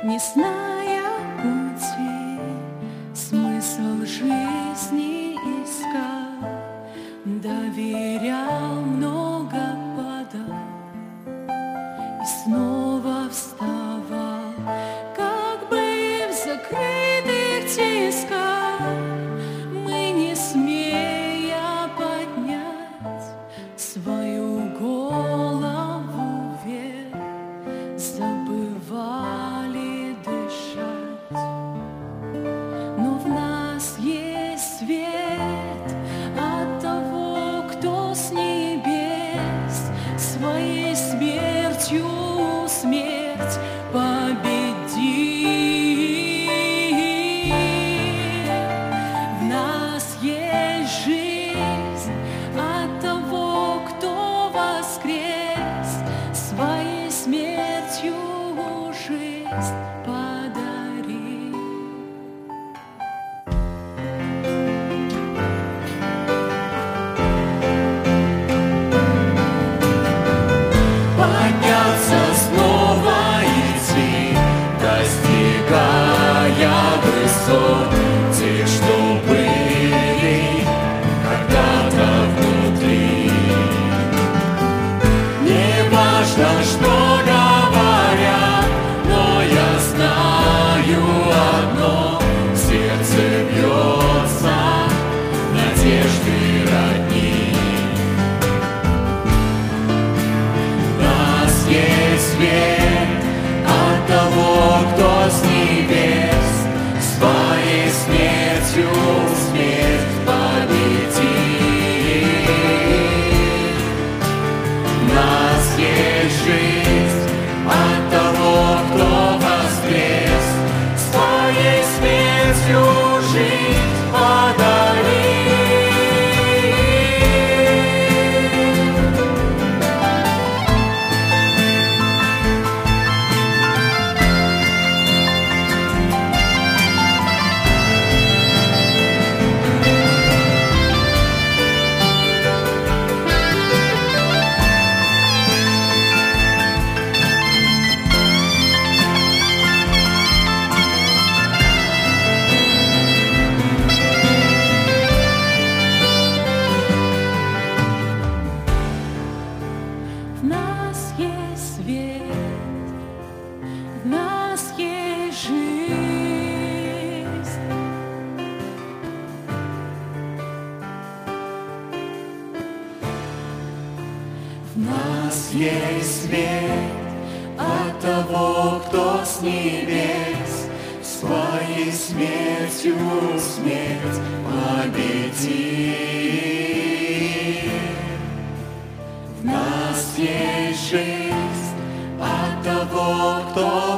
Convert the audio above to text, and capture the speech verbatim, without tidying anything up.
не зная пути, смысл жизни искал, доверял, много падал и снова вставал, как бы в закрытых тисках, мы, не смея поднять свою голову вверх, забывали дышать. Но в нас есть свет от того, кто с небес своей смертью смерть победил. В нас есть жизнь от того, кто воскрес, своей смертью жизнь подарил. Подняться, снова идти, достигая высот тех, что были когда-то внутри. Не важно, что говорят, но я знаю одно: в сердце бьется надежды родни. В нас есть свет от того, кто с небес своей смертью смерть победил. В нас есть жизнь от того, кто воскрес, своей смертью жизнь подарил. В нас есть свет, в нас есть жизнь. В нас есть свет от того, кто с небес своей смертью смерть победил. В нас есть жизнь от того, кто